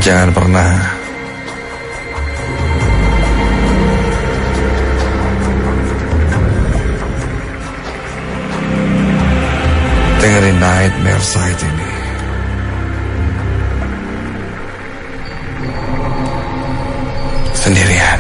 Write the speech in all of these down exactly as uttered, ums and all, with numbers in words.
Jangan pernah dengerin Nightmare Side ini. Sendirian.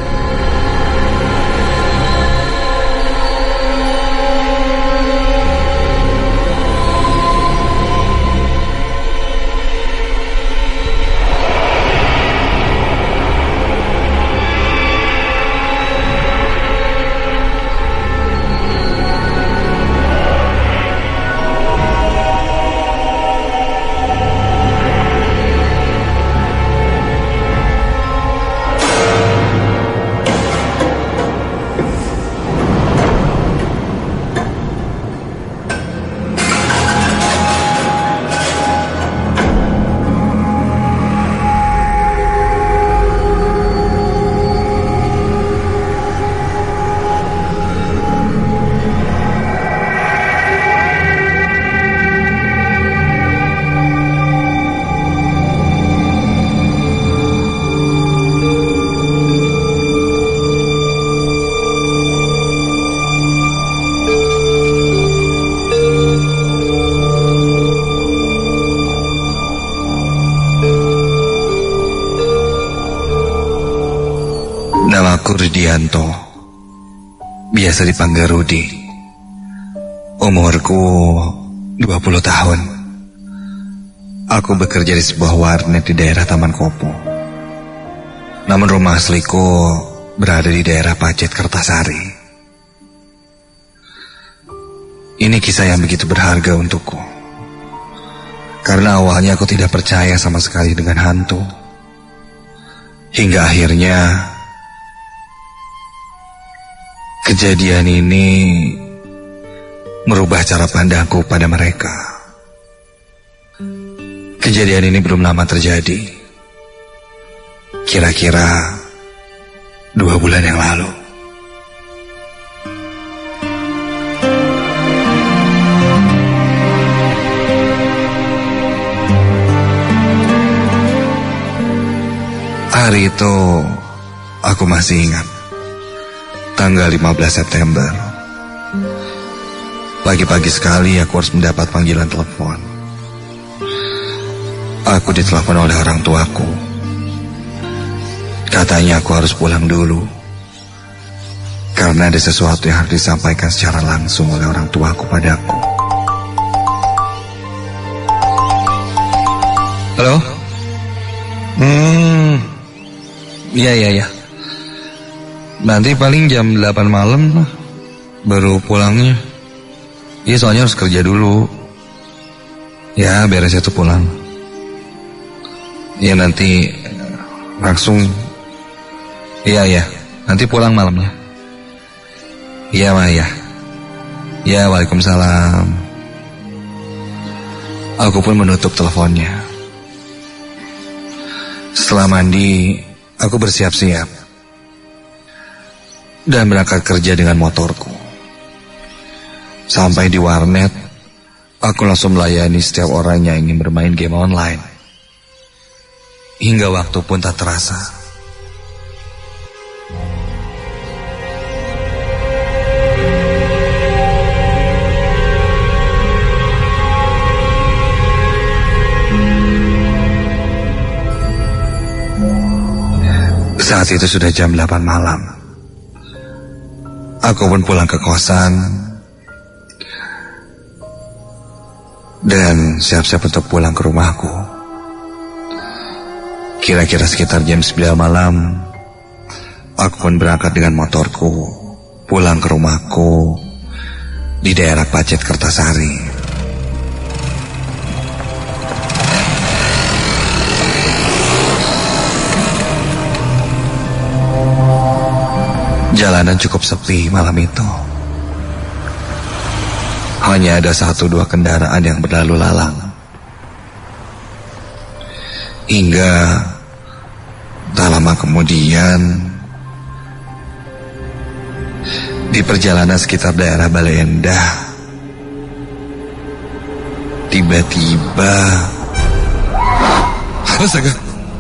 Namaku Rudianto, biasa dipanggil Rudi. Umurku dua puluh tahun. Aku bekerja di sebuah warnet di daerah Taman Kopo. Namun rumah asliku berada di daerah Pacet, Kertasari. Ini kisah yang begitu berharga untukku. Karena awalnya aku tidak percaya sama sekali dengan hantu. Hingga akhirnya kejadian ini merubah cara pandangku pada mereka. Kejadian ini belum lama terjadi. Kira-kira dua bulan yang lalu. Hari itu aku masih ingat. Tanggal lima belas September. Pagi-pagi sekali aku harus mendapat panggilan telepon. Aku ditelepon oleh orang tuaku. Katanya aku harus pulang dulu karena ada sesuatu yang harus disampaikan secara langsung oleh orang tuaku padaku. Halo? Hmm, iya iya iya. Nanti paling jam delapan malam baru pulangnya. Iya, soalnya harus kerja dulu. Ya, beres itu pulang. Iya, nanti langsung. Iya, iya, nanti pulang malamnya. Iya, Ma, ya. Ya, waalaikumsalam. Aku pun menutup teleponnya. Setelah mandi, aku bersiap-siap dan berangkat kerja dengan motorku. Sampai di warnet, aku langsung melayani setiap orang yang ingin bermain game online. Hingga waktu pun tak terasa. Saat itu sudah jam delapan malam. Aku pun pulang ke kosan dan siap-siap untuk pulang ke rumahku. Kira-kira sekitar jam sembilan malam, aku pun berangkat dengan motorku pulang ke rumahku di daerah Pacet, Kertasari. Jalanan cukup sepi malam itu. Hanya ada satu dua kendaraan yang berlalu lalang. Hingga tak lama kemudian, di perjalanan sekitar daerah Bale Endah, tiba-tiba, astaga,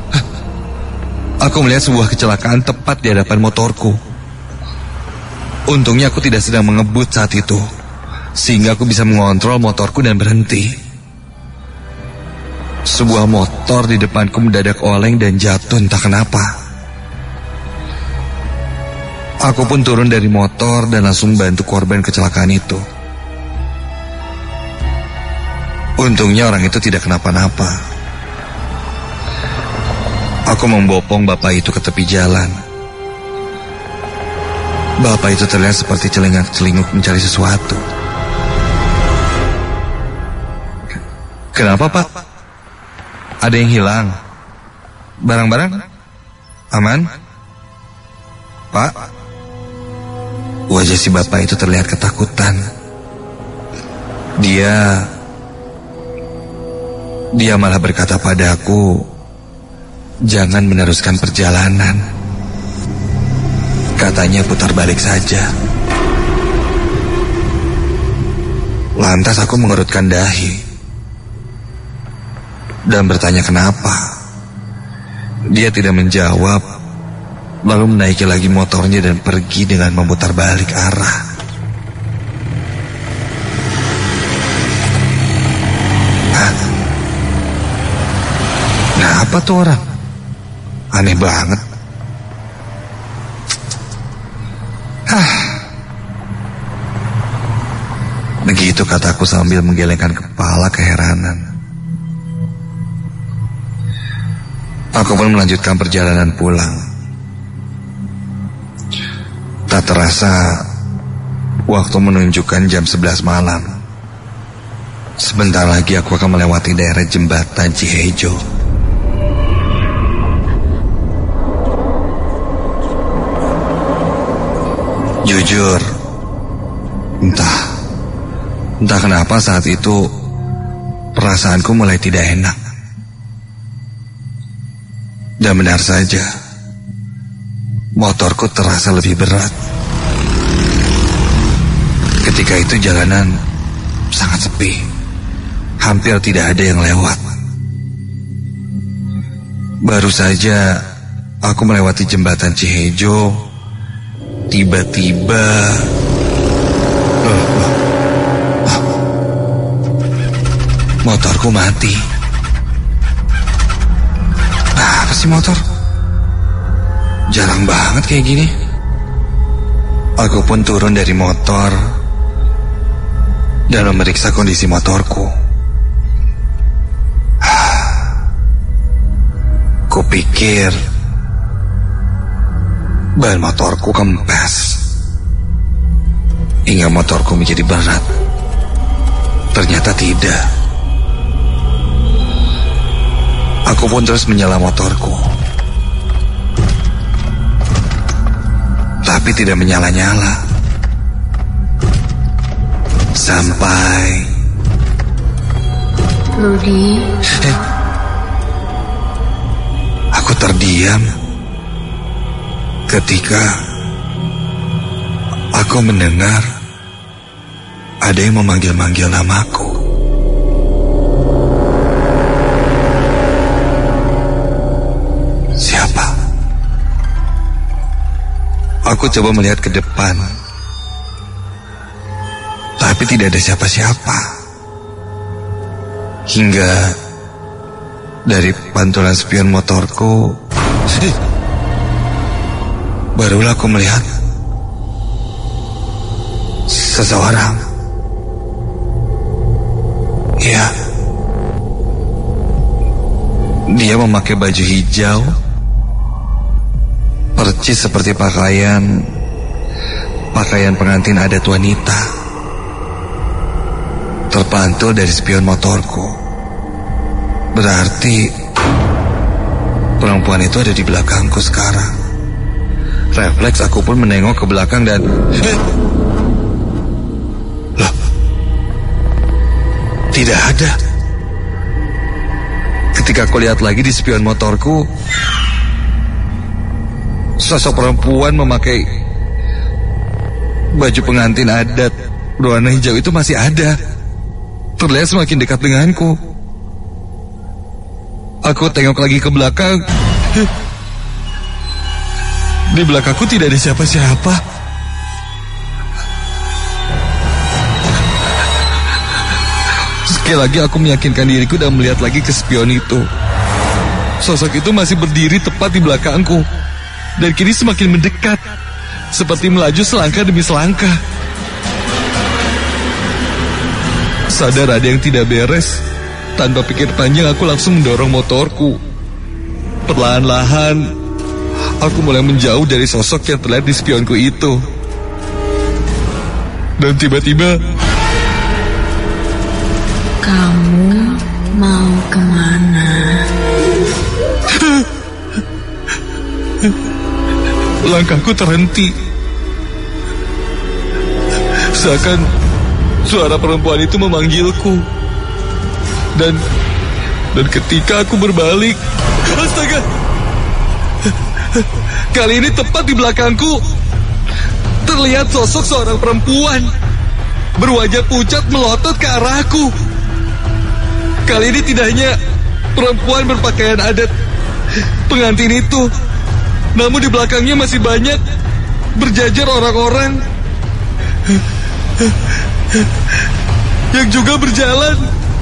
Aku melihat sebuah kecelakaan tepat di hadapan motorku. Untungnya aku tidak sedang mengebut saat itu, sehingga aku bisa mengontrol motorku dan berhenti. Sebuah motor di depanku mendadak oleng dan jatuh entah kenapa. Aku pun turun dari motor dan langsung bantu korban kecelakaan itu. Untungnya orang itu tidak kenapa-napa. Aku membopong bapak itu ke tepi jalan. Bapak itu terlihat seperti celingak-celinguk mencari sesuatu. Kenapa, Pak? Ada yang hilang? Barang-barang? Aman? Pak? Wajah si bapak itu terlihat ketakutan. Dia... Dia malah berkata padaku, jangan meneruskan perjalanan. Katanya putar balik saja. Lantas aku mengerutkan dahi dan bertanya kenapa. Dia tidak menjawab, lalu menaiki lagi motornya dan pergi dengan memutar balik arah. Hah? Nah, apa tuh orang? Aneh banget. Hah. Begitu kataku sambil menggelengkan kepala keheranan. Aku pun melanjutkan perjalanan pulang. Tak terasa waktu menunjukkan jam sebelas malam. Sebentar lagi aku akan melewati daerah jembatan Cihejo. Jujur, entah, entah kenapa saat itu perasaanku mulai tidak enak. Dan benar saja, motorku terasa lebih berat. Ketika itu jalanan sangat sepi, hampir tidak ada yang lewat. Baru saja aku melewati jembatan Cihejo, tiba-tiba uh, uh, uh, motorku mati. Apa sih motor? Jarang banget kayak gini. Aku pun turun dari motor dan memeriksa kondisi motorku. Kupikir ban motorku kempes hingga motorku menjadi berat. Ternyata tidak. Aku pun terus menyala motorku, tapi tidak menyala-nyala. Sampai Rudy, eh, aku terdiam ketika aku mendengar ada yang memanggil-manggil namaku. Siapa? Aku coba melihat ke depan, tapi tidak ada siapa-siapa. Hingga dari pantulan spion motorku, barulah aku melihat seseorang. Ya, dia memakai baju hijau, percis seperti pakaian pakaian pengantin adat wanita, terpantul dari spion motorku. Berarti perempuan itu ada di belakangku sekarang. Refleks aku pun menengok ke belakang dan eh, loh, tidak ada. Ketika aku lihat lagi di spion motorku, sosok perempuan memakai baju pengantin adat berwarna hijau itu masih ada. Terlihat semakin dekat denganku. Aku tengok lagi ke belakang. Di belakangku tidak ada siapa-siapa. Sekali lagi aku meyakinkan diriku dan melihat lagi ke spion itu. Sosok itu masih berdiri tepat di belakangku. Dan kini semakin mendekat, seperti melaju selangkah demi selangkah. Sadar ada yang tidak beres, tanpa pikir panjang aku langsung mendorong motorku. Perlahan-lahan aku mulai menjauh dari sosok yang terlihat di spionku itu. Dan tiba-tiba, kamu mau kemana? Langkahku terhenti. Seakan suara perempuan itu memanggilku. Dan dan ketika aku berbalik, astaga, kali ini tepat di belakangku terlihat sosok seorang perempuan berwajah pucat melotot ke arahku. Kali ini tidak hanya perempuan berpakaian adat pengantin itu, namun di belakangnya masih banyak berjajar orang-orang yang juga berjalan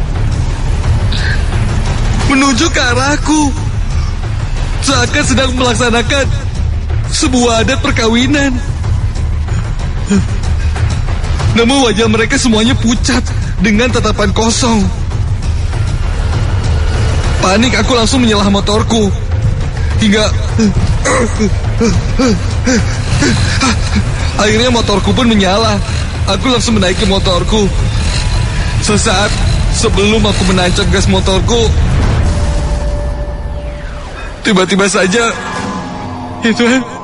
menuju ke arahku, seakan sedang melaksanakan sebuah adat perkawinan. Namun wajah mereka semuanya pucat dengan tatapan kosong. Panik aku langsung menyelah motorku hingga akhirnya motorku pun menyala. Aku langsung menaiki motorku. Sesaat sebelum aku menancap gas motorku, tiba-tiba saja itu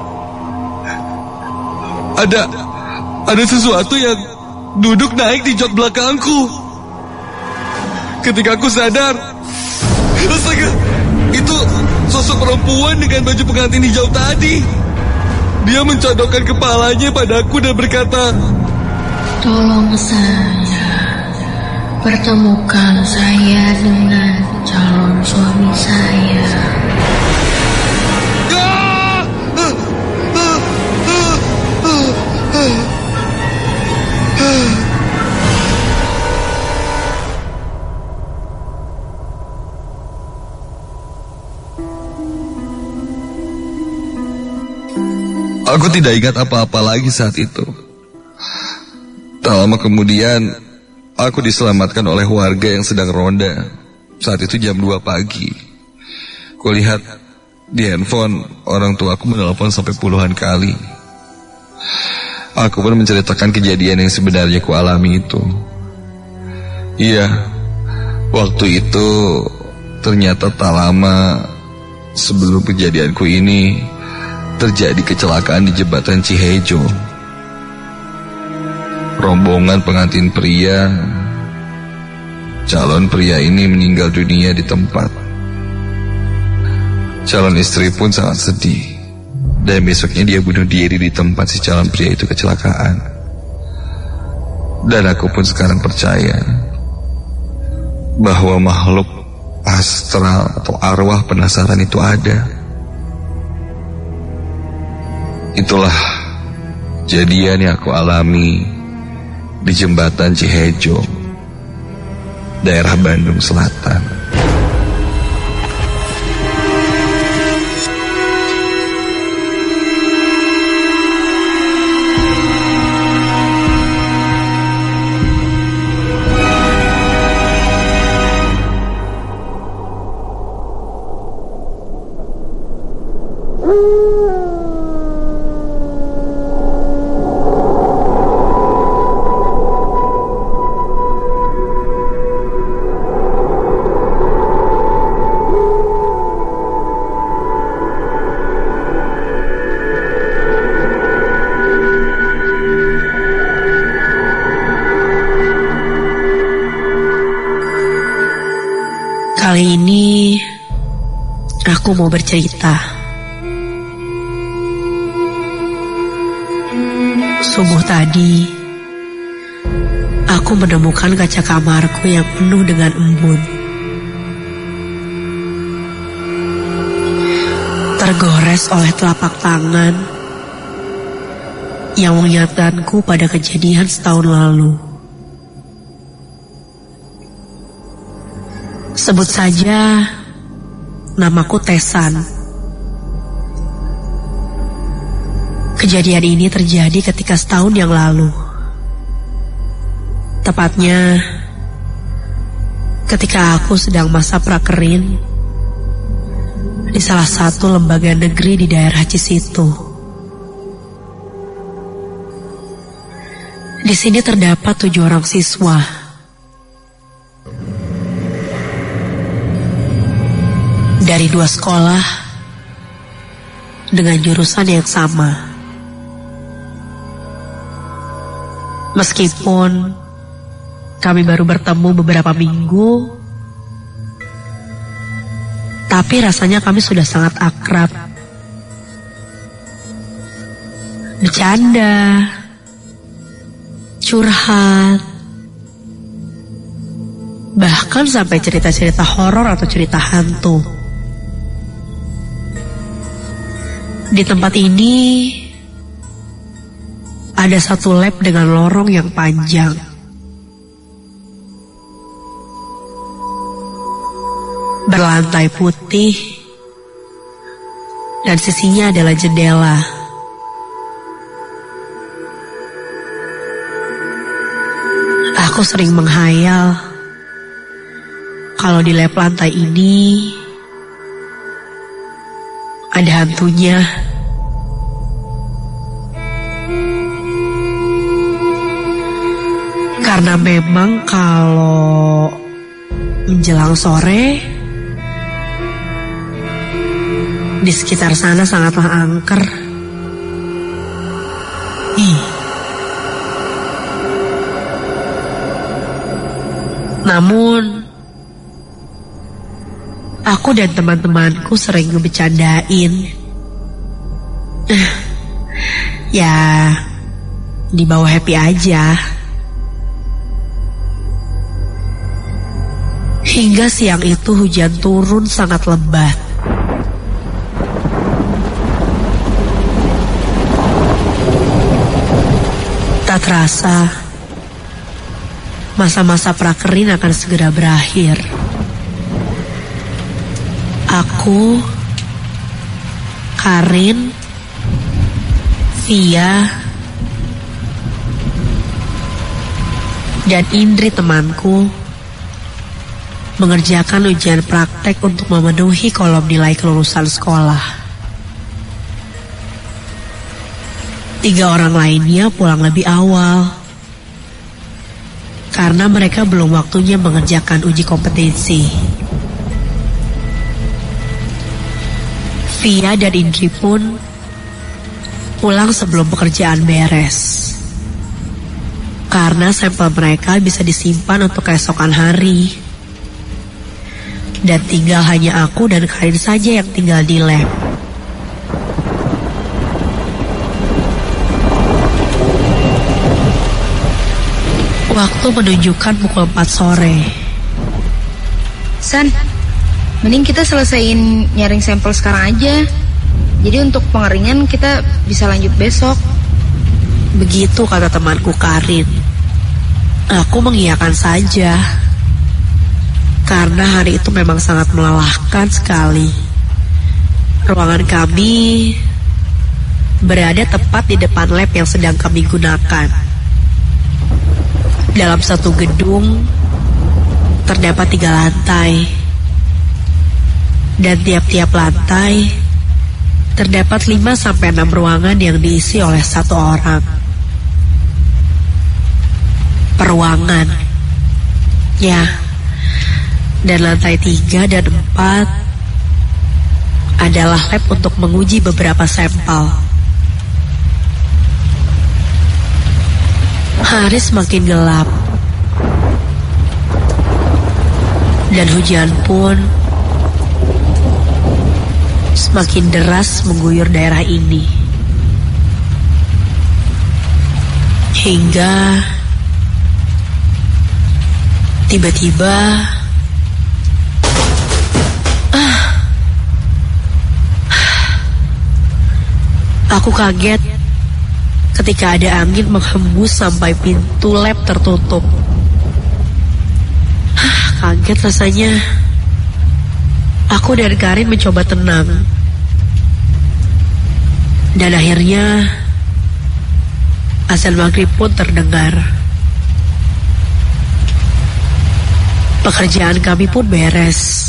ada ada sesuatu yang duduk naik di jok belakangku. Ketika aku sadar, astaga, itu sosok perempuan dengan baju pengantin hijau tadi. Dia mencodokkan kepalanya padaku dan berkata, tolong saya, pertemukan saya dengan calon suami saya. Aku tidak ingat apa-apa lagi saat itu. Tak lama kemudian, aku diselamatkan oleh warga yang sedang ronda. Saat itu jam dua pagi. Kulihat di handphone orang tuaku menelpon sampai puluhan kali. Aku pun menceritakan kejadian yang sebenarnya ku alami itu. Iya, waktu itu ternyata tak lama sebelum kejadianku ini terjadi kecelakaan di jembatan Cihejo. Rombongan pengantin pria, calon pria ini meninggal dunia di tempat. Calon istri pun sangat sedih, dan besoknya dia bunuh diri di tempat si calon pria itu kecelakaan. Dan aku pun sekarang percaya bahwa makhluk astral atau arwah penasaran itu ada. Itulah kejadian yang aku alami di jembatan Cihejo, daerah Bandung Selatan. Kali ini aku mau bercerita. Subuh tadi aku menemukan kaca kamarku yang penuh dengan embun. Tergores oleh telapak tangan yang mengingatkanku pada kejadian setahun lalu. Sebut saja namaku Tesan. Kejadian ini terjadi ketika setahun yang lalu. Tepatnya ketika aku sedang masa prakerin di salah satu lembaga negeri di daerah Cisitu. Di sini terdapat tujuh orang siswa. Dari dua sekolah dengan jurusan yang sama. Meskipun kami baru bertemu beberapa minggu, tapi rasanya kami sudah sangat akrab. Bercanda, curhat, bahkan sampai cerita-cerita horor atau cerita hantu. Di tempat ini ada satu lab dengan lorong yang panjang. Berlantai putih dan sisinya adalah jendela. Aku sering menghayal kalau di lab lantai ini ada hantunya. Karena memang kalau menjelang sore di sekitar sana sangatlah angker. Ih. Namun aku dan teman-temanku sering ngebecandain. Ya, dibawa happy aja. Hingga siang itu hujan turun sangat lebat. Tak terasa, masa-masa prakerin akan segera berakhir. Aku, Karin, Via, dan Indri temanku mengerjakan ujian praktek untuk memenuhi kolom nilai kelulusan sekolah. Tiga orang lainnya pulang lebih awal karena mereka belum waktunya mengerjakan uji kompetensi. Via dan Indri pun pulang sebelum pekerjaan beres karena sampel mereka bisa disimpan untuk keesokan hari. Dan tinggal hanya aku dan Karin saja yang tinggal di lab. Waktu menunjukkan pukul empat sore. San, mending kita selesaiin nyaring sampel sekarang aja. Jadi untuk pengeringan kita bisa lanjut besok. Begitu kata temanku Karin. Aku mengiyakan saja. Karena hari itu memang sangat melelahkan sekali. Ruangan kami berada tepat di depan lab yang sedang kami gunakan. Dalam satu gedung terdapat tiga lantai. Dan tiap-tiap lantai terdapat lima sampai enam ruangan yang diisi oleh satu orang. Peruangan. Ya. Dan lantai tiga dan empat adalah lab untuk menguji beberapa sampel. Hari semakin gelap dan hujan pun semakin deras mengguyur daerah ini. Hingga tiba-tiba ah, aku kaget ketika ada angin menghembus sampai pintu lab tertutup. Hah, kaget rasanya. Aku dan Karin mencoba tenang. Dan akhirnya azan maghrib pun terdengar. Pekerjaan kami pun beres.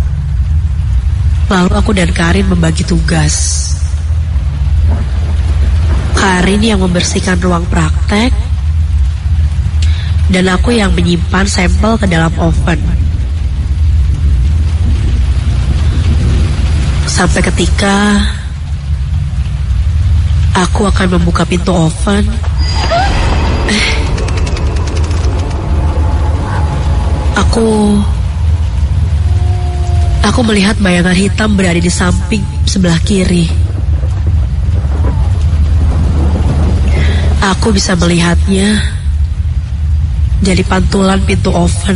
Lalu aku dan Karin membagi tugas. Karin yang membersihkan ruang praktek, dan aku yang menyimpan sampel ke dalam oven. Sampai ketika aku akan membuka pintu oven, eh, aku aku melihat bayangan hitam berada di samping sebelah kiri. Aku bisa melihatnya dari pantulan pintu oven.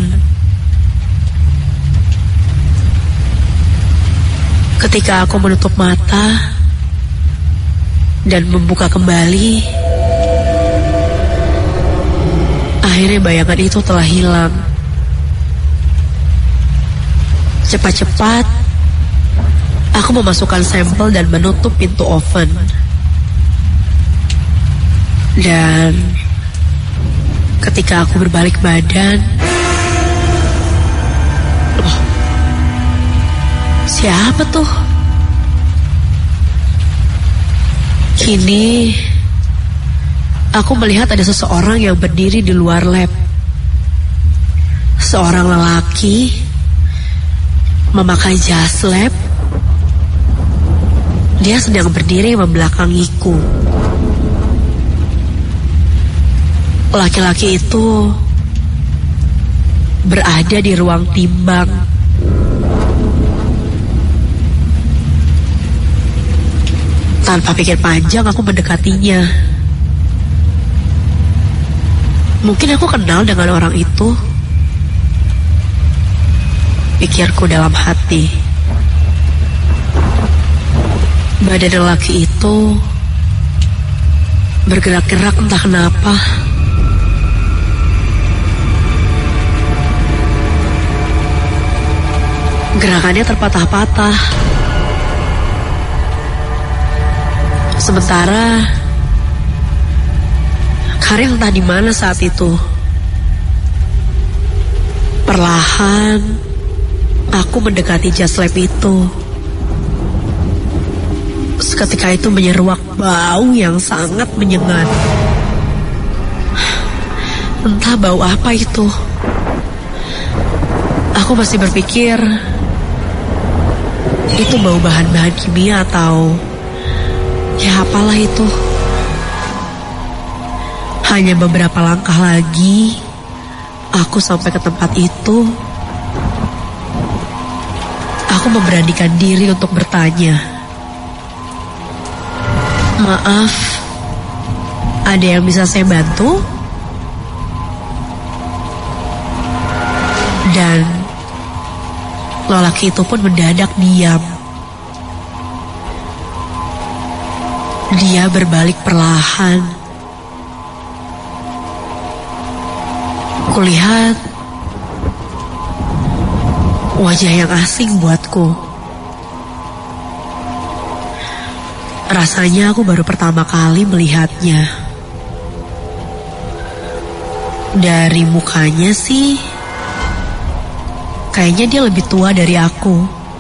Ketika aku menutup mata dan membuka kembali, akhirnya bayangan itu telah hilang. Cepat-cepat, aku memasukkan sampel dan menutup pintu oven. Dan ketika aku berbalik badan, loh, siapa tuh? Kini aku melihat ada seseorang yang berdiri di luar lab. Seorang lelaki memakai jas lab. Dia sedang berdiri membelakangiku. Laki-laki itu berada di ruang timbang. Tanpa pikir panjang, aku mendekatinya. Mungkin aku kenal dengan orang itu, pikirku dalam hati. Badan lelaki itu bergerak-gerak entah kenapa. Gerakannya terpatah-patah. Sementara Karin entah di mana saat itu. Perlahan aku mendekati jas lab itu. Seketika itu menyeruak bau yang sangat menyengat. Entah bau apa itu. Aku masih berpikir itu bau bahan-bahan kimia atau ya apalah itu. Hanya beberapa langkah lagi aku sampai ke tempat itu. Aku memberanikan diri untuk bertanya, "Maaf, ada yang bisa saya bantu?" Dan lelaki itu pun mendadak diam. Dia berbalik perlahan. Kulihat wajah yang asing buatku. Rasanya aku baru pertama kali melihatnya. Dari mukanya sih kayaknya dia lebih tua dari aku.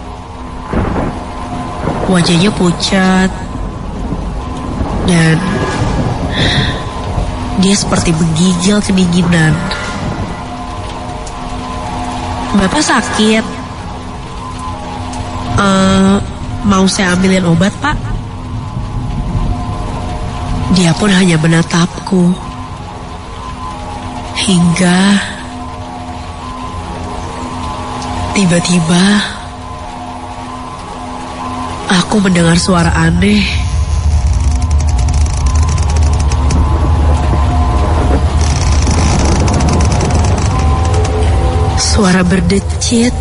Wajahnya pucat dan dia seperti menggigil kedinginan. "Bapak sakit? Uh, mau saya ambilin obat, Pak?" Dia pun hanya menatapku. Hingga tiba-tiba aku mendengar suara aneh. Suara berdecit.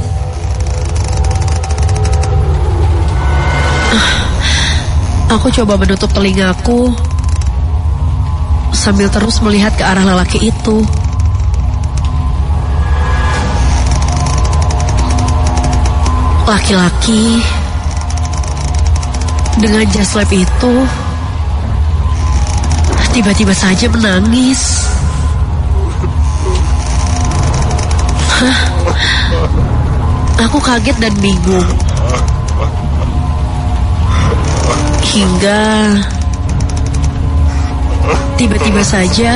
Aku coba menutup telingaku, sambil terus melihat ke arah lelaki itu. Laki-laki dengan jas lab itu tiba-tiba saja menangis. Hah? Aku kaget dan bingung. Hingga tiba-tiba saja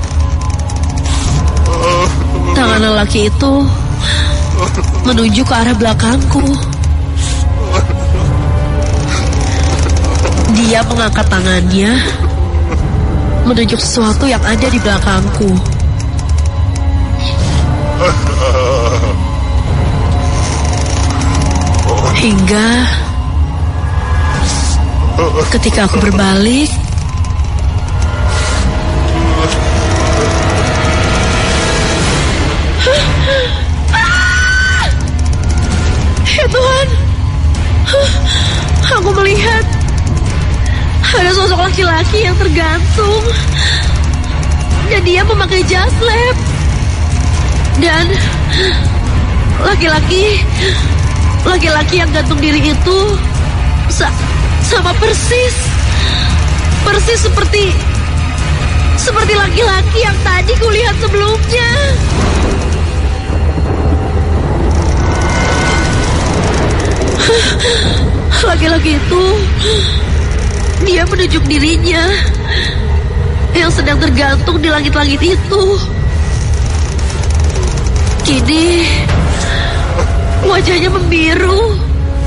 tangan lelaki itu menuju ke arah belakangku. Dia mengangkat tangannya menunjuk sesuatu yang ada di belakangku. Hingga ketika aku berbalik, ya Tuhan, aku melihat ada sosok laki-laki yang tergantung dan dia memakai jas lab. Dan laki-laki laki-laki yang gantung diri itu sa sama persis persis seperti seperti laki-laki yang tadi kulihat sebelumnya. Laki-laki itu dia menunjuk dirinya yang sedang tergantung di langit-langit itu. Kini wajahnya membiru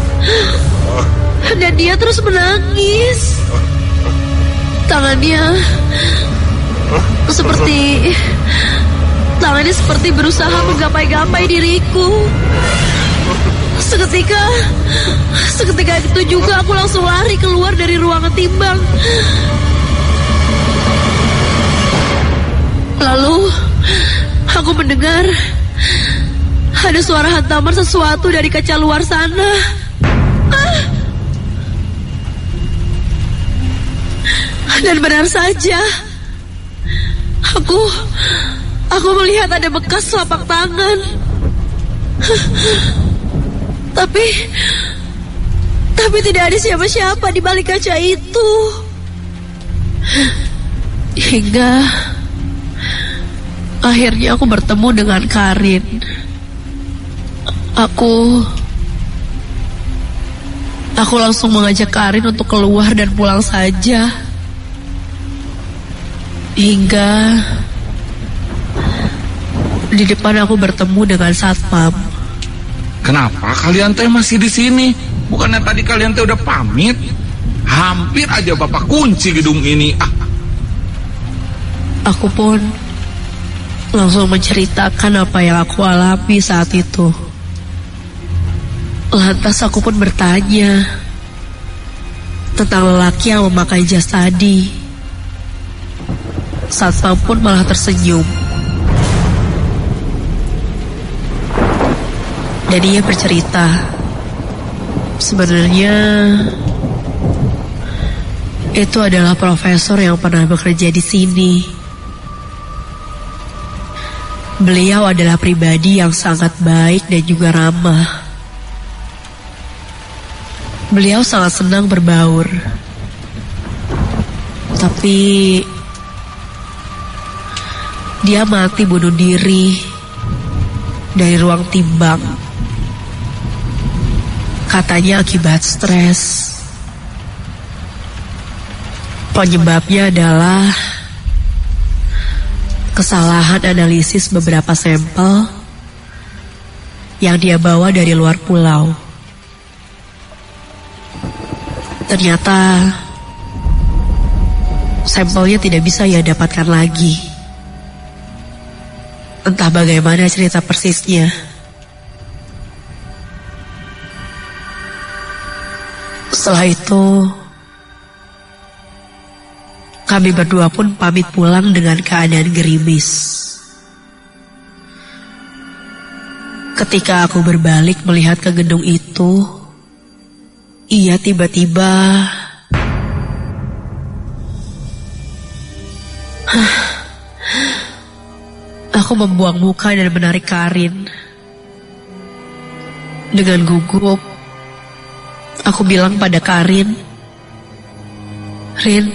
dan dia terus menangis. Tangannya seperti tangannya seperti berusaha menggapai-gapai diriku. Seketika Seketika itu juga aku langsung lari keluar dari ruangan timbang. Lalu aku mendengar ada suara hantaman sesuatu dari kaca luar sana. Ah! Dan benar saja, Aku Aku melihat ada bekas telapak tangan. Tapi Tapi tidak ada siapa-siapa di balik kaca itu. Hingga akhirnya aku bertemu dengan Karin. Aku Aku langsung mengajak Karin untuk keluar dan pulang saja. Hingga di depan aku bertemu dengan satpam. Kenapa kalian teh masih di sini? Bukannya tadi kalian teh udah pamit? Hampir aja Bapak kunci gedung ini. Ah. Aku pun langsung menceritakan apa yang aku alami saat itu. Lantas aku pun bertanya tentang lelaki yang memakai jas tadi. Satpam pun malah tersenyum. Dan dia bercerita, sebenarnya itu adalah profesor yang pernah bekerja di sini. Beliau adalah pribadi yang sangat baik dan juga ramah. Beliau sangat senang berbaur. Tapi dia mati bunuh diri dari ruang timbang. Katanya akibat stres. Penyebabnya adalah kesalahan analisis beberapa sampel yang dia bawa dari luar pulau. Ternyata sampelnya tidak bisa ia dapatkan lagi. Entah bagaimana cerita persisnya. Setelah itu kami berdua pun pamit pulang dengan keadaan gerimis. Ketika aku berbalik melihat ke gedung itu, ia tiba-tiba Aku membuang muka dan menarik Karin. Dengan gugup, aku bilang pada Karin, "Rin,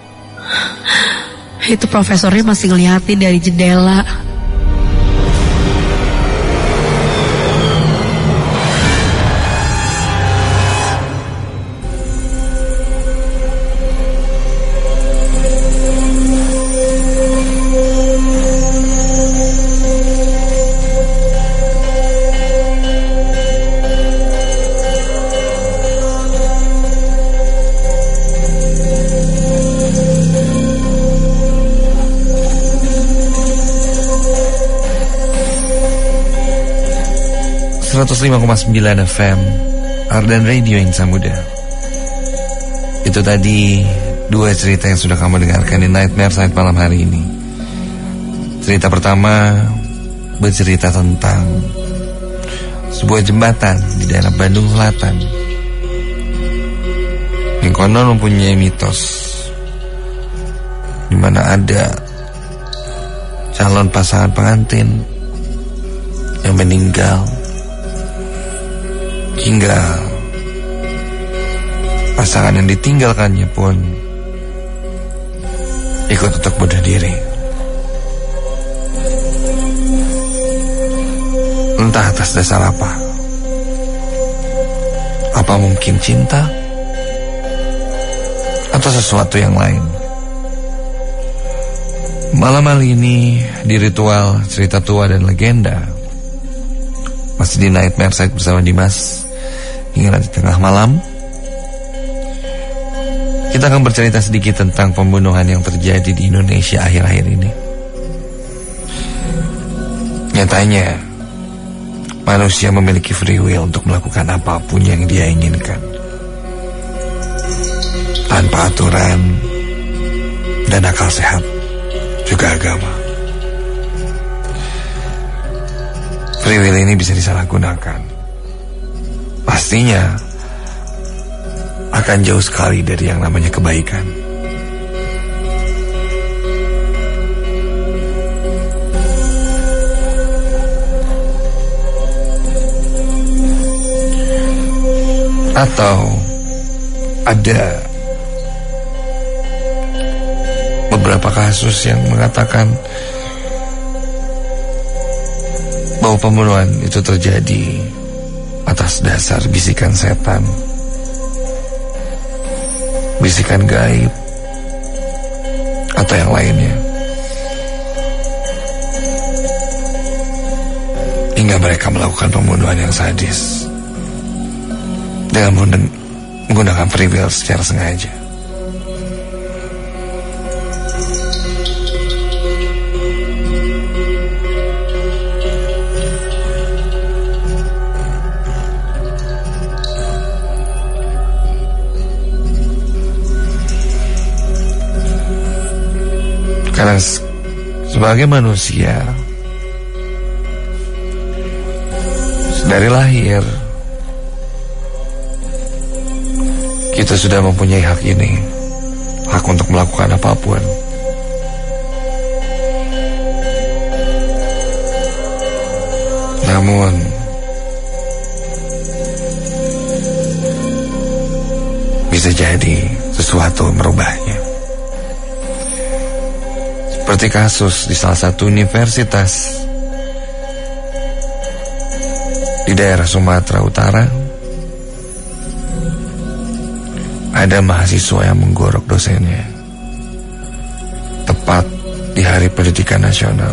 itu profesornya masih ngeliatin dari jendela." seratus lima koma sembilan F M Ardan Radio Insan Muda. Itu tadi dua cerita yang sudah kamu dengarkan di Nightmare Night malam hari ini. Cerita pertama bercerita tentang sebuah jembatan di daerah Bandung Selatan yang konon mempunyai mitos di mana ada calon pasangan pengantin yang meninggal hingga pasangan yang ditinggalkannya pun ikut untuk bunuh diri. Entah atas dasar apa. Apa mungkin cinta atau sesuatu yang lain. Malam hari ini di ritual cerita tua dan legenda, masih di Nightmare Night bersama Dimas hingga nanti tengah malam. Kita akan bercerita sedikit tentang pembunuhan yang terjadi di Indonesia akhir-akhir ini. Nyatanya manusia memiliki free will untuk melakukan apapun yang dia inginkan, tanpa aturan dan akal sehat, juga agama. Free will ini bisa disalahgunakan. Pastinya akan jauh sekali dari yang namanya kebaikan. Atau ada beberapa kasus yang mengatakan bahwa pembunuhan itu terjadi atas dasar bisikan setan, bisikan gaib, atau yang lainnya, hingga mereka melakukan pembunuhan yang sadis dengan menggunakan free will secara sengaja. Karena sebagai manusia, dari lahir kita sudah mempunyai hak ini, hak untuk melakukan apapun. Namun bisa jadi sesuatu merubahnya. Seperti kasus di salah satu universitas di daerah Sumatera Utara, ada mahasiswa yang menggorok dosennya tepat di Hari Pendidikan Nasional.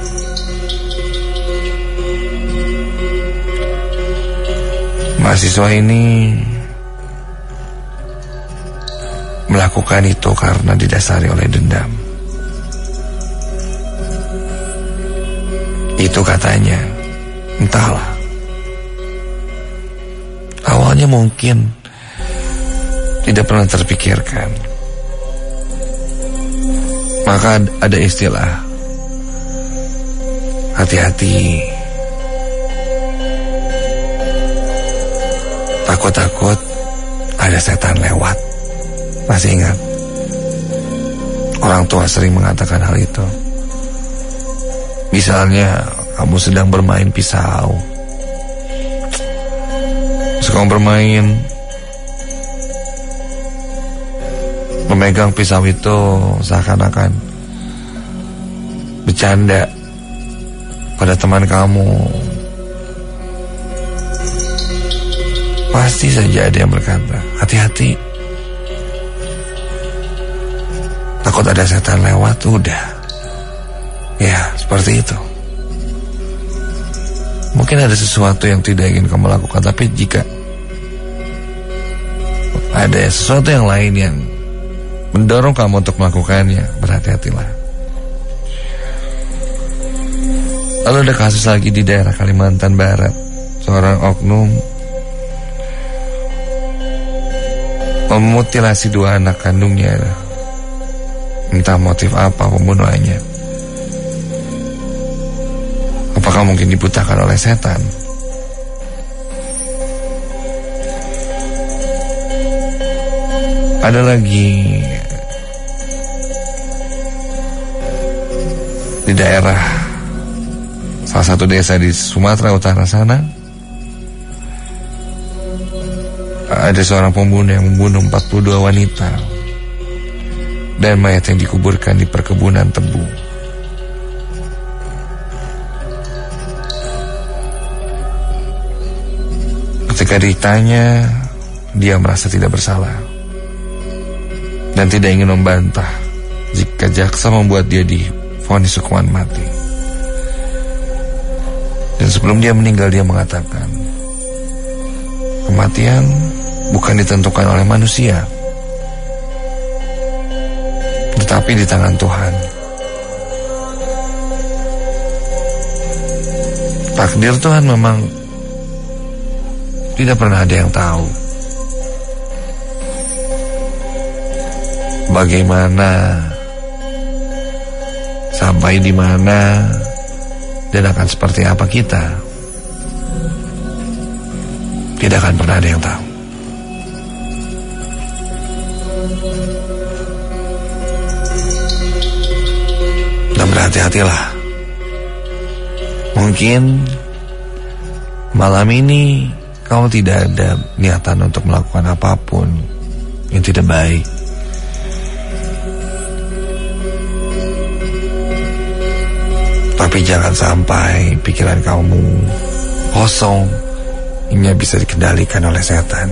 Mahasiswa ini melakukan itu karena didasari oleh dendam. Itu katanya, entahlah. Awalnya mungkin tidak pernah terpikirkan. Maka ada istilah, hati-hati. Takut-takut ada setan lewat. Masih ingat? Orang tua sering mengatakan hal itu. Misalnya kamu sedang bermain pisau. Suka bermain, memegang pisau itu seakan-akan bercanda pada teman kamu. Pasti saja ada yang berkata, hati-hati, takut ada setan lewat. Udah, ya seperti itu. Mungkin ada sesuatu yang tidak ingin kamu lakukan, tapi jika ada sesuatu yang lain yang mendorong kamu untuk melakukannya, berhati-hatilah. Lalu ada kasus lagi di daerah Kalimantan Barat. Seorang oknum memutilasi dua anak kandungnya. Entah motif apa pembunuhannya. Apakah mungkin dibutakan oleh setan? Ada lagi di daerah salah satu desa di Sumatera Utara sana, ada seorang pembunuh yang membunuh empat puluh dua wanita dan mayat yang dikuburkan di perkebunan tebu. Ketika ditanya, dia merasa tidak bersalah dan tidak ingin membantah jika jaksa membuat dia divonis hukuman mati. Dan sebelum dia meninggal, dia mengatakan, kematian bukan ditentukan oleh manusia, tetapi di tangan Tuhan. Takdir Tuhan memang tidak pernah ada yang tahu bagaimana, sampai di mana, dan akan seperti apa kita. Tidak akan pernah ada yang tahu. Dan berhati-hatilah. Mungkin malam ini kamu tidak ada niatan untuk melakukan apapun yang tidak baik. Tapi jangan sampai pikiran kamu kosong hingga bisa dikendalikan oleh setan.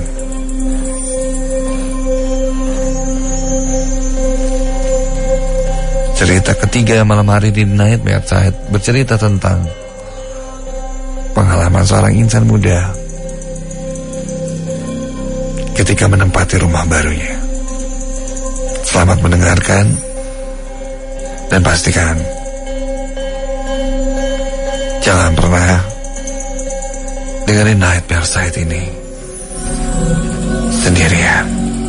Cerita ketiga malam hari di Nightmare Side bercerita tentang pengalaman seorang insan muda ketika menempati rumah barunya. Selamat mendengarkan dan pastikan jangan pernah dengerin Nightmare Side ini sendirian.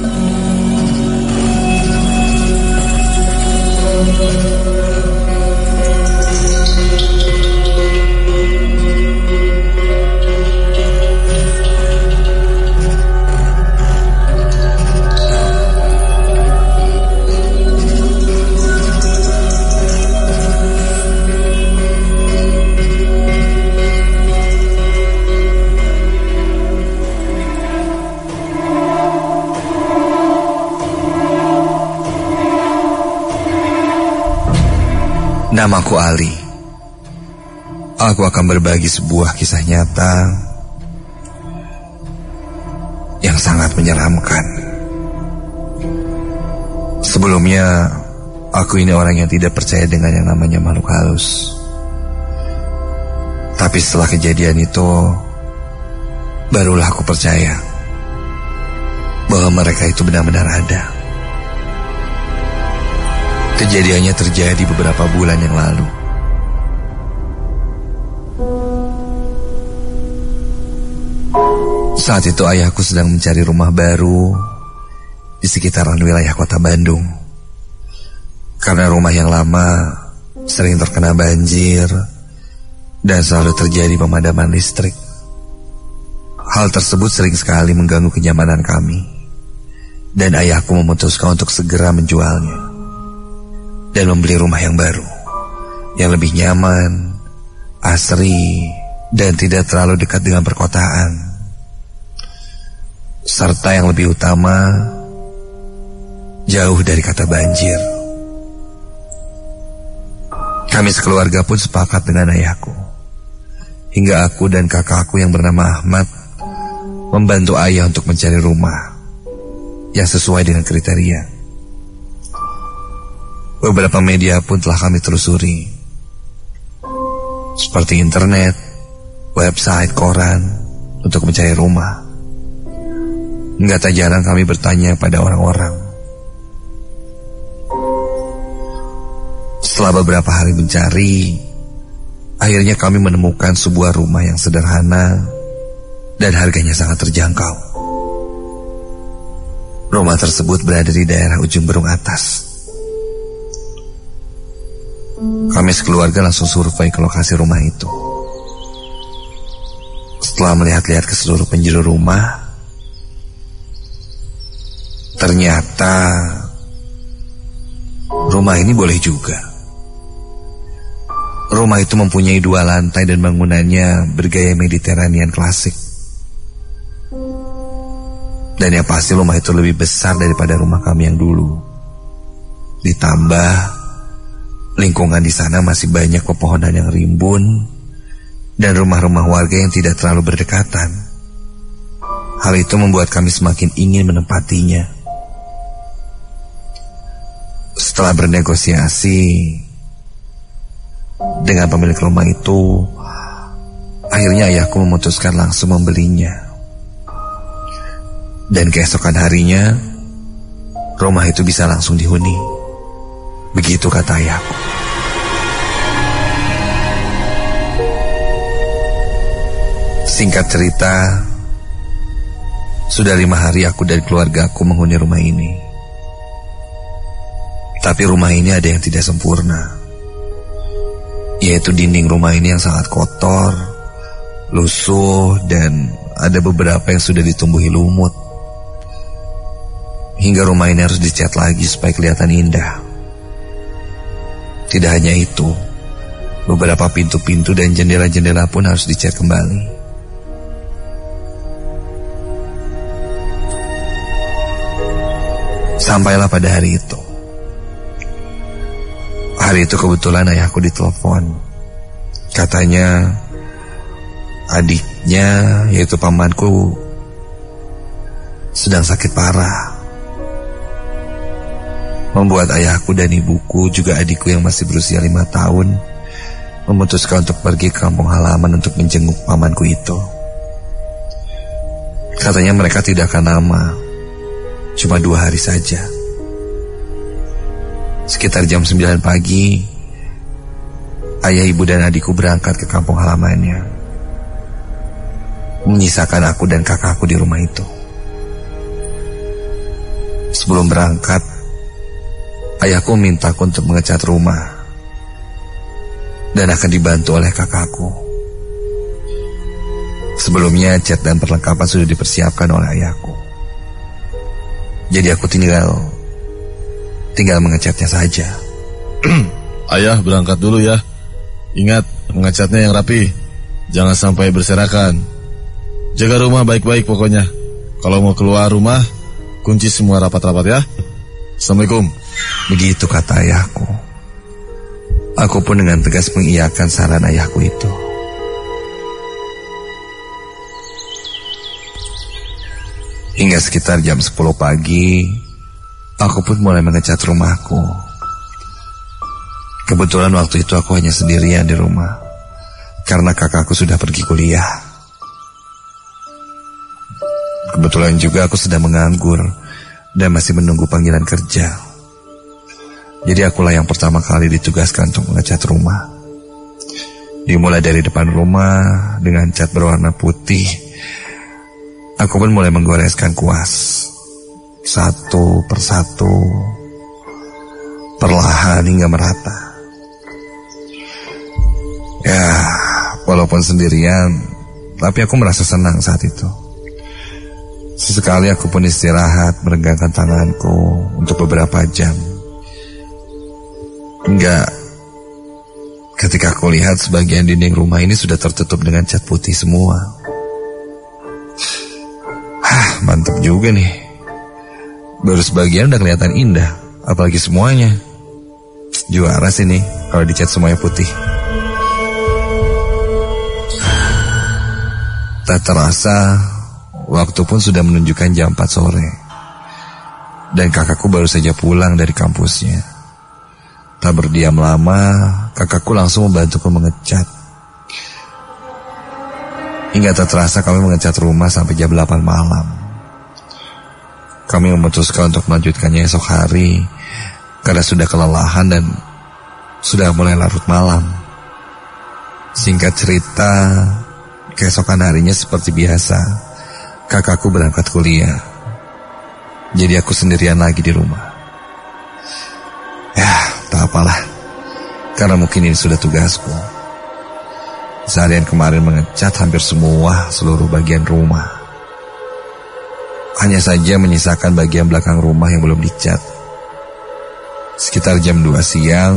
Namaku Ali. Aku akan berbagi sebuah kisah nyata yang sangat menyeramkan. Sebelumnya, aku ini orang yang tidak percaya dengan yang namanya makhluk halus. Tapi setelah kejadian itu, barulah aku percaya bahwa mereka itu benar-benar ada. Kejadiannya terjadi beberapa bulan yang lalu. Saat itu ayahku sedang mencari rumah baru di sekitaran wilayah kota Bandung. Karena rumah yang lama sering terkena banjir dan selalu terjadi pemadaman listrik. Hal tersebut sering sekali mengganggu kenyamanan kami. Dan ayahku memutuskan untuk segera menjualnya dan membeli rumah yang baru yang lebih nyaman, asri, dan tidak terlalu dekat dengan perkotaan. Serta yang lebih utama, jauh dari kata banjir. Kami sekeluarga pun sepakat dengan ayahku. Hingga aku dan kakakku yang bernama Ahmad membantu ayah untuk mencari rumah yang sesuai dengan kriteria. Beberapa media pun telah kami telusuri, seperti internet, website, koran, untuk mencari rumah. Enggak tak jarang kami bertanya pada orang-orang. Setelah beberapa hari mencari, akhirnya kami menemukan sebuah rumah yang sederhana dan harganya sangat terjangkau. Rumah tersebut berada di daerah ujung Berung Atas. Kami sekeluarga langsung survei ke lokasi rumah itu. Setelah melihat-lihat ke seluruh penjuru rumah, ternyata rumah ini boleh juga. Rumah itu mempunyai dua lantai dan bangunannya bergaya Mediterranean klasik. Dan yang pasti rumah itu lebih besar daripada rumah kami yang dulu. Ditambah lingkungan di sana masih banyak pepohonan yang rimbun dan rumah-rumah warga yang tidak terlalu berdekatan. Hal itu membuat kami semakin ingin menempatinya. Setelah bernegosiasi dengan pemilik rumah itu, akhirnya ayahku memutuskan langsung membelinya. Dan keesokan harinya, rumah itu bisa langsung dihuni. Begitu kata ayahku. Singkat cerita, sudah lima hari aku dan keluarga aku menghuni rumah ini. Tapi rumah ini ada yang tidak sempurna, yaitu dinding rumah ini yang sangat kotor, lusuh, dan ada beberapa yang sudah ditumbuhi lumut. Hingga rumah ini harus dicat lagi supaya kelihatan indah. Tidak hanya itu, beberapa pintu-pintu dan jendela-jendela pun harus dicat kembali. Sampailah pada hari itu. Hari itu kebetulan ayahku ditelepon. Katanya adiknya, yaitu pamanku, sedang sakit parah. Membuat ayahku dan ibuku, juga adikku yang masih berusia lima tahun, memutuskan untuk pergi ke kampung halaman untuk menjenguk pamanku itu. Katanya mereka tidak akan lama, cuma dua hari saja. Sekitar jam sembilan pagi, ayah, ibu, dan adikku berangkat ke kampung halamannya, menyisakan aku dan kakakku di rumah itu. Sebelum berangkat, ayahku mintaku untuk mengecat rumah dan akan dibantu oleh kakakku. Sebelumnya cat dan perlengkapan sudah dipersiapkan oleh ayahku. Jadi aku tinggal tinggal mengecatnya saja. Ayah berangkat dulu ya. Ingat, mengecatnya yang rapi, jangan sampai berserakan. Jaga rumah baik-baik pokoknya. Kalau mau keluar rumah, kunci semua rapat-rapat ya. Assalamualaikum. Begitu kata ayahku. Aku pun dengan tegas mengiyakan saran ayahku itu. Hingga sekitar jam sepuluh pagi, aku pun mulai mengecat rumahku. Kebetulan waktu itu aku hanya sendirian di rumah, karena kakakku sudah pergi kuliah. Kebetulan juga aku sedang menganggur dan masih menunggu panggilan kerja. Jadi akulah yang pertama kali ditugaskan untuk mengecat rumah. Dimulai dari depan rumah dengan cat berwarna putih. Aku pun mulai menggoreskan kuas, satu persatu, perlahan hingga merata. Ya, walaupun sendirian, tapi aku merasa senang saat itu. Sesekali aku pun istirahat, meregangkan tanganku untuk beberapa jam. Hingga Ketika aku lihat sebagian dinding rumah ini sudah tertutup dengan cat putih semua. Hah, mantap juga nih. Baru sebagian udah kelihatan indah, apalagi semuanya. Juara sih nih kalau dicat semuanya putih. Tak terasa, waktu pun sudah menunjukkan jam empat sore. Dan kakakku baru saja pulang dari kampusnya. Tak berdiam lama, kakakku langsung membantuku mengecat. Hingga tak terasa kami mengecat rumah sampai jam delapan malam. Kami memutuskan untuk melanjutkannya esok hari, karena sudah kelelahan dan sudah mulai larut malam. Singkat cerita, keesokan harinya seperti biasa, kakakku berangkat kuliah. Jadi aku sendirian lagi di rumah. Ya, tak apalah, karena mungkin ini sudah tugasku. Seharian kemarin mengecat hampir semua seluruh bagian rumah. Hanya saja menyisakan bagian belakang rumah yang belum dicat. Sekitar jam dua siang,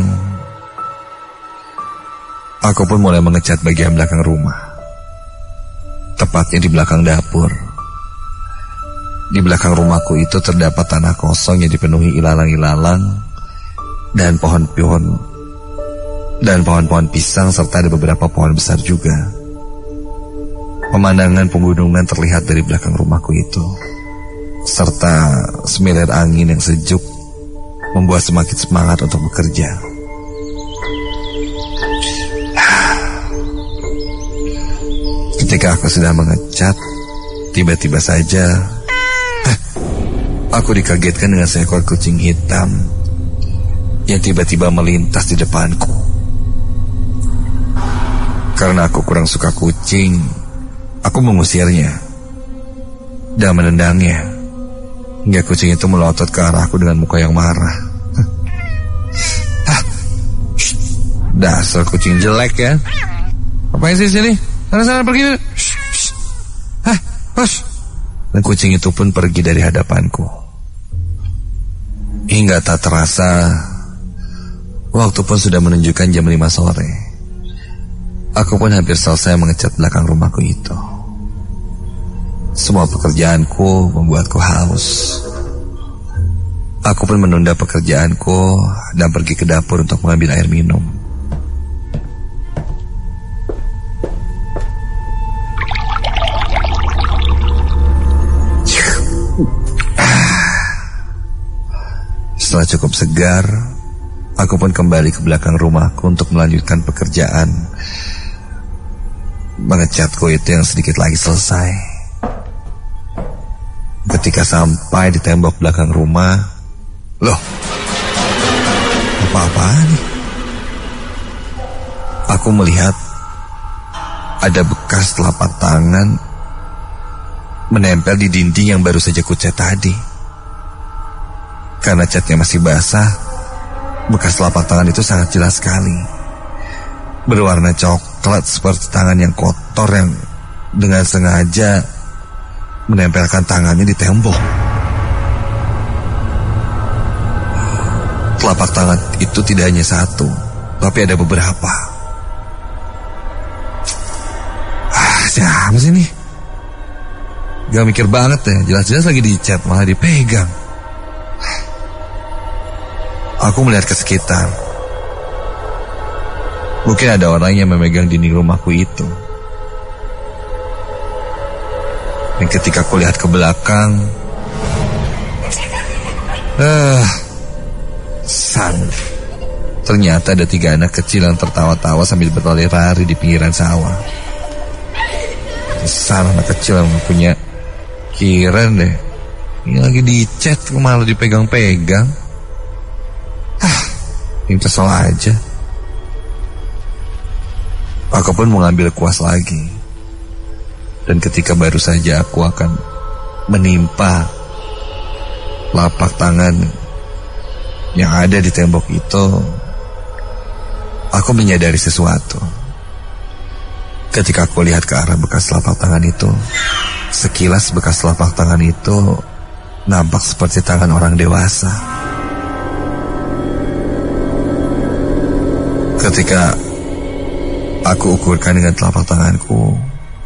aku pun mulai mengecat bagian belakang rumah. Tepatnya di belakang dapur. Di belakang rumahku itu terdapat tanah kosong yang dipenuhi ilalang-ilalang dan pohon-pohon dan pohon-pohon pisang serta ada beberapa pohon besar juga. Pemandangan pegunungan terlihat dari belakang rumahku itu, serta semilir angin yang sejuk membuat semakin semangat untuk bekerja. Ketika aku sedang mengecat, tiba-tiba saja eh, aku dikagetkan dengan seekor kucing hitam yang tiba-tiba melintas di depanku. Karena aku kurang suka kucing, aku mengusirnya dan menendangnya hingga kucing itu melotot ke arahku dengan muka yang marah. Hah, dasar kucing jelek ya. Ngapain sih sini? Sana-sana pergi. Hah, hush. Dan kucing itu pun pergi dari hadapanku. Hingga tak terasa, waktu pun sudah menunjukkan jam lima sore. Aku pun hampir selesai mengecat belakang rumahku itu. Semua pekerjaanku membuatku haus. Aku pun menunda pekerjaanku dan pergi ke dapur untuk mengambil air minum. Setelah cukup segar, aku pun kembali ke belakang rumahku untuk melanjutkan pekerjaan mengecatku itu yang sedikit lagi selesai. Ketika sampai di tembok belakang rumah, loh, apa-apaan nih? Aku melihat ada bekas telapak tangan menempel di dinding yang baru saja kucat tadi. Karena catnya masih basah, bekas telapak tangan itu sangat jelas sekali. Berwarna coklat seperti tangan yang kotor yang dengan sengaja menempelkan tangannya di tembok. Telapak tangan itu tidak hanya satu, tapi ada beberapa. Ah, siapa sih ini? Gak mikir banget ya, jelas-jelas lagi dicat malah dipegang. Aku melihat ke sekitar. Mungkin ada orang yang memegang dinding rumahku itu. Dan ketika aku lihat ke belakang, ah, sang, ternyata ada tiga anak kecil yang tertawa-tawa sambil berlari-lari di pinggiran sawah. Salah anak kecil yang punya kiran deh. Ini lagi dicat malah dipegang-pegang. Ah, ini kesel aja. Aku pun mengambil kuas lagi. Dan ketika baru saja aku akan menimpa lapak tangan yang ada di tembok itu, aku menyadari sesuatu. Ketika aku lihat ke arah bekas telapak tangan itu, sekilas bekas telapak tangan itu nampak seperti tangan orang dewasa. Ketika Aku ukurkan dengan telapak tanganku.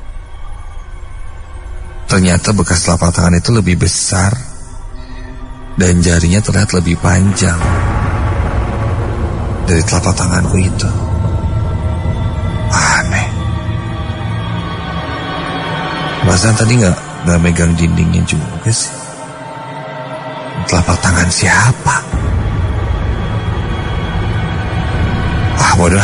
Ternyata bekas telapak tangan itu lebih besar dan jarinya terlihat lebih panjang dari telapak tanganku itu. Aneh. Perasaan tadi gak, gak megang dindingnya juga sih. Telapak tangan siapa? Ah, bodoh.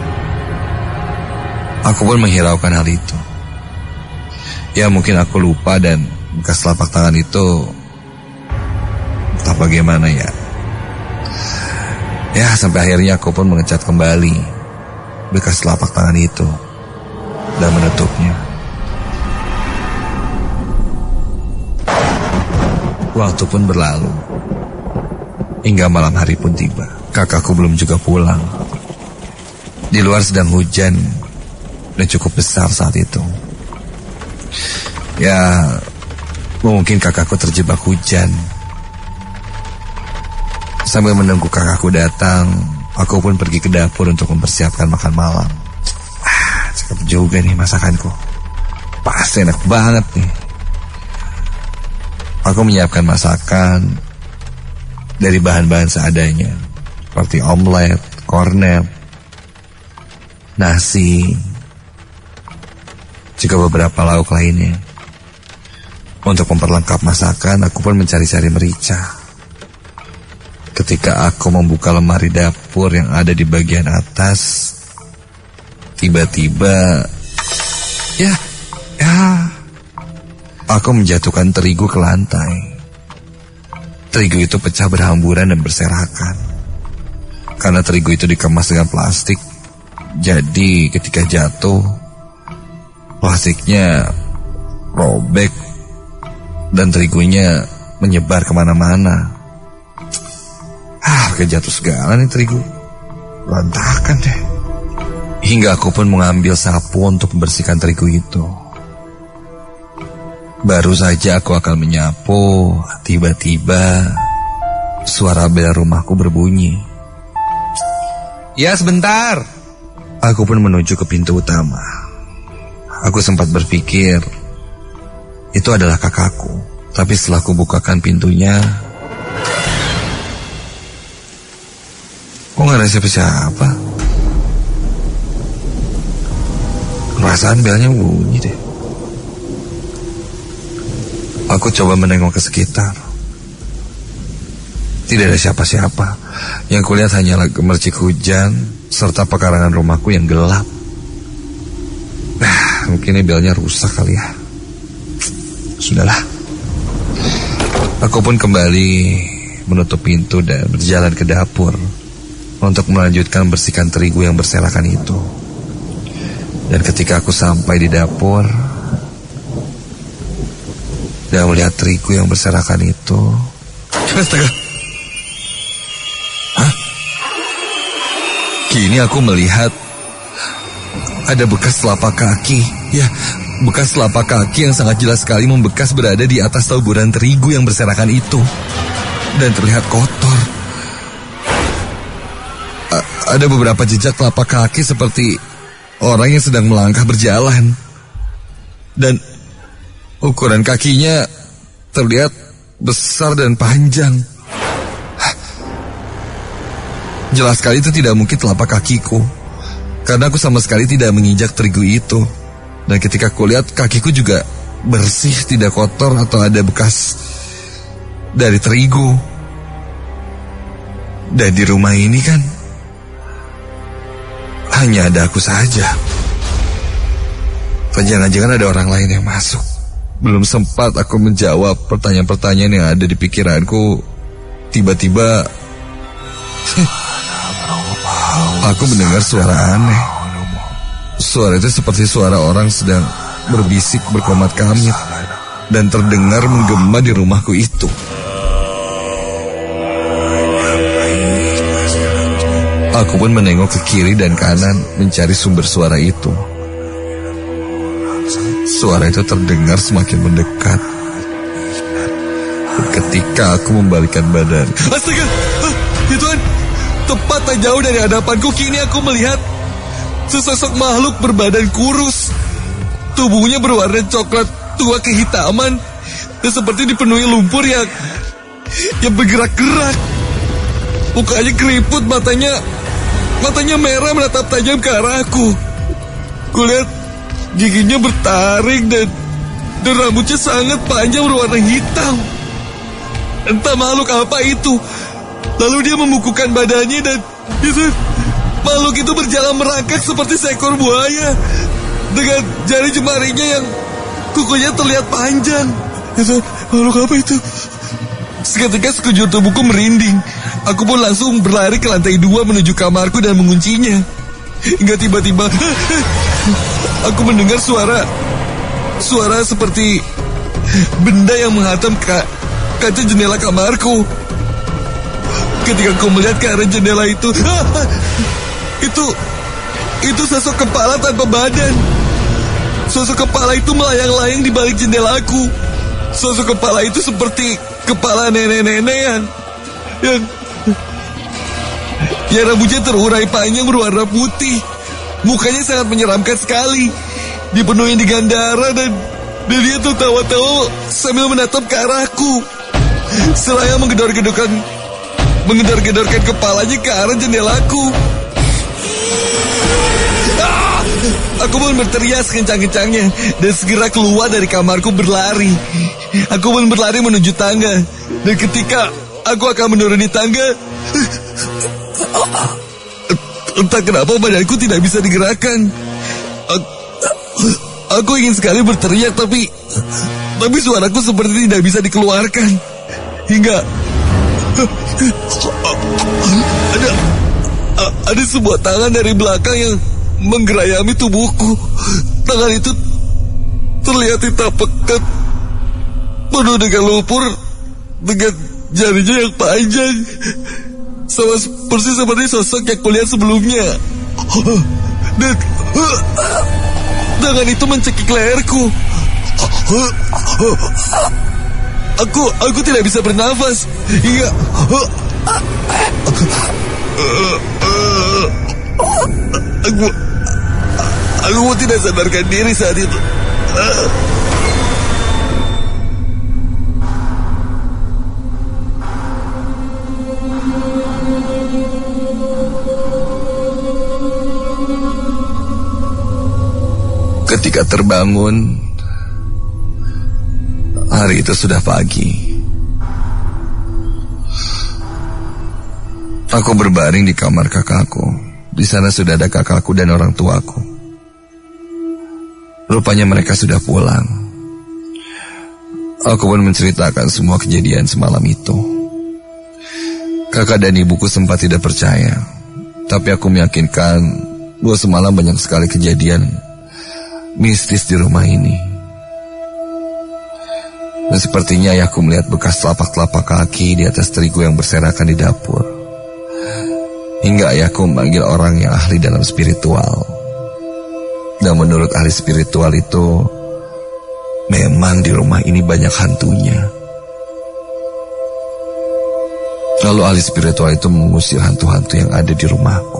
Aku pun menghiraukan hal itu. Ya mungkin aku lupa dan bekas telapak tangan itu entah bagaimana ya. Ya sampai akhirnya aku pun mengecat kembali bekas telapak tangan itu dan menutupnya. Waktu pun berlalu hingga malam hari pun tiba. Kakakku belum juga pulang. Di luar sedang hujan dan cukup besar saat itu. Ya, mungkin kakakku terjebak hujan. Sambil menunggu kakakku datang, aku pun pergi ke dapur untuk mempersiapkan makan malam. Ah, cakep juga nih masakanku. Pasti enak banget nih. Aku menyiapkan masakan dari bahan-bahan seadanya, seperti omelet, kornet, nasi, juga beberapa lauk lainnya. Untuk memperlengkap masakan, aku pun mencari-cari merica. Ketika aku membuka lemari dapur yang ada di bagian atas, tiba-tiba, ya, ya, aku menjatuhkan terigu ke lantai. Terigu itu pecah berhamburan dan berserakan. Karena terigu itu dikemas dengan plastik, jadi ketika jatuh, plastiknya robek dan terigunya menyebar kemana-mana. Ah, pakai jatuh segala nih terigu. Berantakan deh. Hingga aku pun mengambil sapu untuk membersihkan terigu itu. Baru saja aku akan menyapu, tiba-tiba suara bel rumahku berbunyi. Ya, sebentar. Aku pun menuju ke pintu utama. Aku sempat berpikir itu adalah kakakku. Tapi setelah aku bukakan pintunya, kok gak ada siapa-siapa? Perasaan belnya bunyi deh. Aku coba menengok ke sekitar. Tidak ada siapa-siapa. Yang kulihat hanyalah gemercik hujan serta pekarangan rumahku yang gelap. Nah, mungkin ini belnya rusak kali ya. Sudahlah. Aku pun kembali menutup pintu dan berjalan ke dapur untuk melanjutkan bersihkan terigu yang berserakan itu. Dan ketika aku sampai di dapur dan melihat terigu yang berserakan itu, astaga. Hah? Kini aku melihat ada bekas telapak kaki. Ya, bekas telapak kaki yang sangat jelas sekali membekas berada di atas taburan terigu yang berserakan itu. Dan terlihat kotor. A- ada beberapa jejak telapak kaki seperti orang yang sedang melangkah berjalan. Dan ukuran kakinya terlihat besar dan panjang. Hah. Jelas sekali itu tidak mungkin telapak kakiku, karena aku sama sekali tidak menginjak terigu itu. Dan ketika aku lihat kakiku juga bersih, tidak kotor atau ada bekas dari terigu. Dan di rumah ini kan hanya ada aku saja. Jangan-jangan ada orang lain yang masuk. Belum sempat aku menjawab pertanyaan-pertanyaan yang ada di pikiranku, tiba-tiba aku mendengar suara aneh. Suara itu seperti suara orang sedang berbisik berkomat kamit dan terdengar menggema di rumahku itu. Aku pun menengok ke kiri dan kanan mencari sumber suara itu. Suara itu terdengar semakin mendekat. Ketika aku membalikkan badan, astaga, ah, ya Tuhan, tepat tak jauh dari hadapanku kini aku melihat sesosok makhluk berbadan kurus. Tubuhnya berwarna coklat tua kehitaman dan seperti dipenuhi lumpur yang yang bergerak-gerak. Mukanya keriput, matanya matanya merah menatap tajam ke arahku. Kulihat giginya bertaring dan dan rambutnya sangat panjang berwarna hitam. Entah makhluk apa itu. Lalu dia membukukan badannya dan itu, makhluk itu berjalan merangkak seperti seekor buaya dengan jari jemarinya yang kukunya terlihat panjang. Itu, makhluk apa itu? Seketika sekujur tubuhku merinding. Aku pun langsung berlari ke lantai dua menuju kamarku dan menguncinya. Hingga tiba-tiba aku mendengar suara Suara seperti benda yang menghantam ka, kaca jendela kamarku. Ketika aku melihat ke arah jendela itu, Itu Itu sosok kepala tanpa badan. Sosok kepala itu melayang-layang di balik jendelaku. Sosok kepala itu seperti kepala nenek-nenek yang Yang Yang rambutnya terurai panjang berwarna putih. Mukanya sangat menyeramkan sekali, dipenuhi dengan darah dan, dan dia tertawa-tawa sambil menatap ke arahku. Seraya menggedor-gedorkan menggedor-gedorkan kepalanya ke arah jendelaku. Ah! Aku pun berteriak sekencang-kencangnya dan segera keluar dari kamarku berlari. Aku pun berlari menuju tangga. Dan ketika aku akan menuruni tangga, entah kenapa badanku tidak bisa digerakkan. Aku, aku ingin sekali berteriak tapi Tapi suaraku seperti tidak bisa dikeluarkan. Hingga Ada Ada sebuah tangan dari belakang yang menggerayami tubuhku. Tangan itu terlihat hitam pekat, penuh dengan lumpur, dengan jarinya yang panjang, sama persis seperti sosok yang kulihat sebelumnya. Dan tangan itu mencekik leherku. Aku aku tidak bisa bernafas hingga aku aku tidak sadarkan diri saat itu. Ketika terbangun, hari itu sudah pagi. Aku berbaring di kamar kakakku. Di sana sudah ada kakakku dan orang tuaku. Rupanya mereka sudah pulang. Aku pun menceritakan semua kejadian semalam itu. Kakak dan ibuku sempat tidak percaya, tapi aku meyakinkan bahwa semalam banyak sekali kejadian mistis di rumah ini. Dan sepertinya ayahku melihat bekas telapak-telapak kaki di atas terigu yang berserakan di dapur. Hingga ayahku memanggil orang yang ahli dalam spiritual. Dan menurut ahli spiritual itu, memang di rumah ini banyak hantunya. Lalu ahli spiritual itu mengusir hantu-hantu yang ada di rumahku.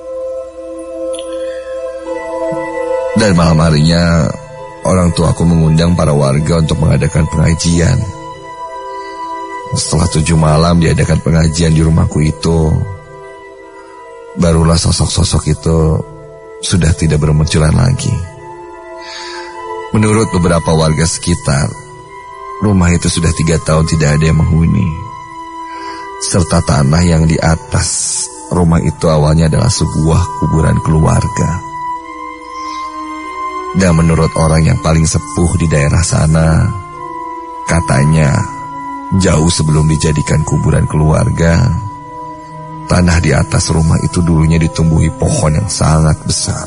Dan malam harinya, orang tuaku mengundang para warga untuk mengadakan pengajian. Setelah tujuh malam diadakan pengajian di rumahku itu, barulah sosok-sosok itu sudah tidak bermunculan lagi. Menurut beberapa warga sekitar, rumah itu sudah tiga tahun tidak ada yang menghuni. Serta tanah yang di atas rumah itu awalnya adalah sebuah kuburan keluarga. Dan menurut orang yang paling sepuh di daerah sana, katanya jauh sebelum dijadikan kuburan keluarga, tanah di atas rumah itu dulunya ditumbuhi pohon yang sangat besar.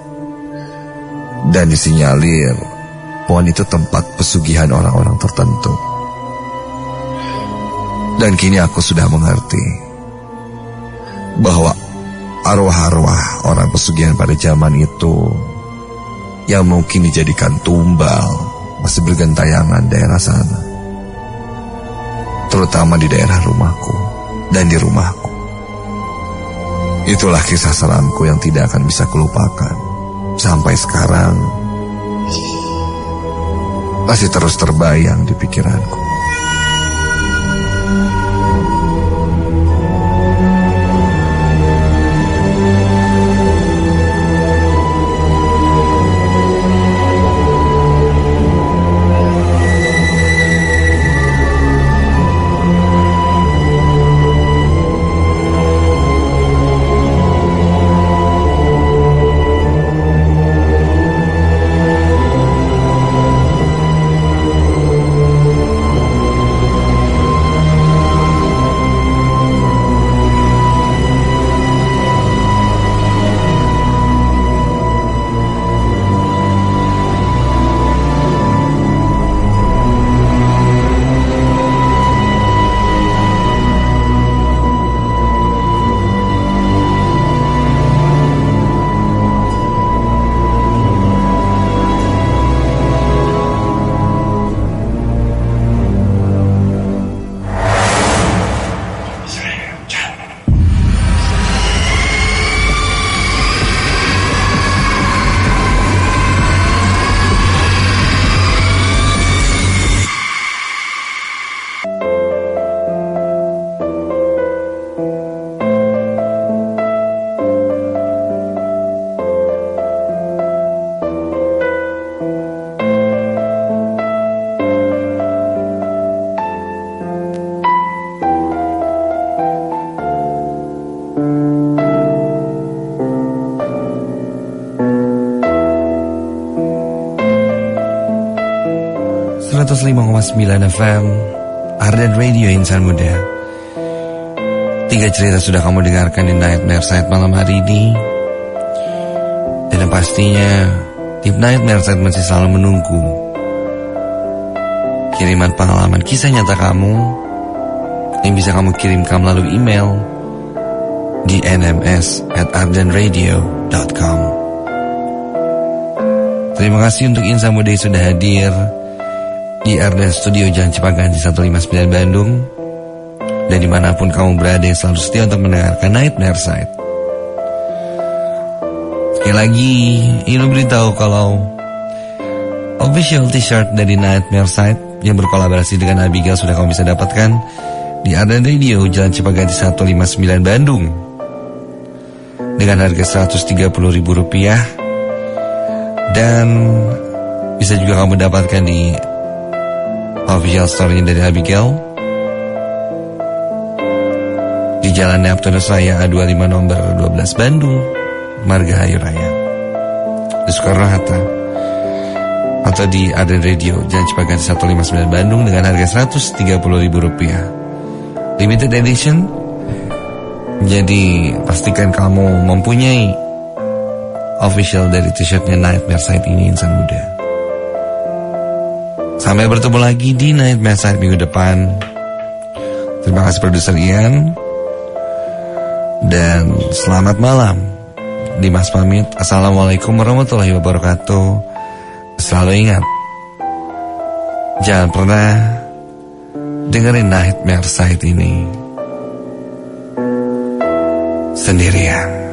Dan disinyalir pohon itu tempat pesugihan orang-orang tertentu. Dan kini aku sudah mengerti bahwa arwah-arwah orang pesugihan pada zaman itu yang mungkin dijadikan tumbal masih bergentayangan daerah sana, terutama di daerah rumahku dan di rumahku. Itulah kisah seramku yang tidak akan bisa kulupakan. Sampai sekarang masih terus terbayang di pikiranku. seratus lima koma sembilan F M Ardan Radio Insan Muda. Tiga cerita sudah kamu dengarkan di Nightmare Side malam hari ini. Dan yang pastinya tim Nightmare Side masih selalu menunggu kiriman pengalaman kisah nyata kamu yang bisa kamu kirimkan melalui email di n m s at ardan radio dot com. Terima kasih untuk Insan Muda yang sudah hadir di Ardan Studio Jalan Cipaganti seratus lima puluh sembilan Bandung. Dan dimanapun kamu berada yang selalu setia untuk mendengarkan Nightmare Side. Sekali lagi ingin memberitahu kalau official t-shirt dari Nightmare Side yang berkolaborasi dengan Abigail sudah kamu bisa dapatkan di Ardan Radio Jalan Cipaganti seratus lima puluh sembilan Bandung dengan harga seratus tiga puluh ribu rupiah. Dan bisa juga kamu dapatkan di official store-nya dari Abigail di Jalan Neptunus Raya A dua puluh lima nomor dua belas Bandung, Margahayu Raya, di Soekarno-Hatta, atau di Ardan Radio Jalan Cipaganti seratus lima puluh sembilan Bandung dengan harga seratus tiga puluh ribu rupiah. Limited edition. Jadi pastikan kamu mempunyai official dari t-shirtnya Nightmare Side ini, Insan Muda. Sampai bertemu lagi di Nightmare Side minggu depan. Terima kasih produser Ian. Dan selamat malam. Dimas pamit. Assalamualaikum warahmatullahi wabarakatuh. Selalu ingat, jangan pernah dengerin Nightmare Side ini sendirian.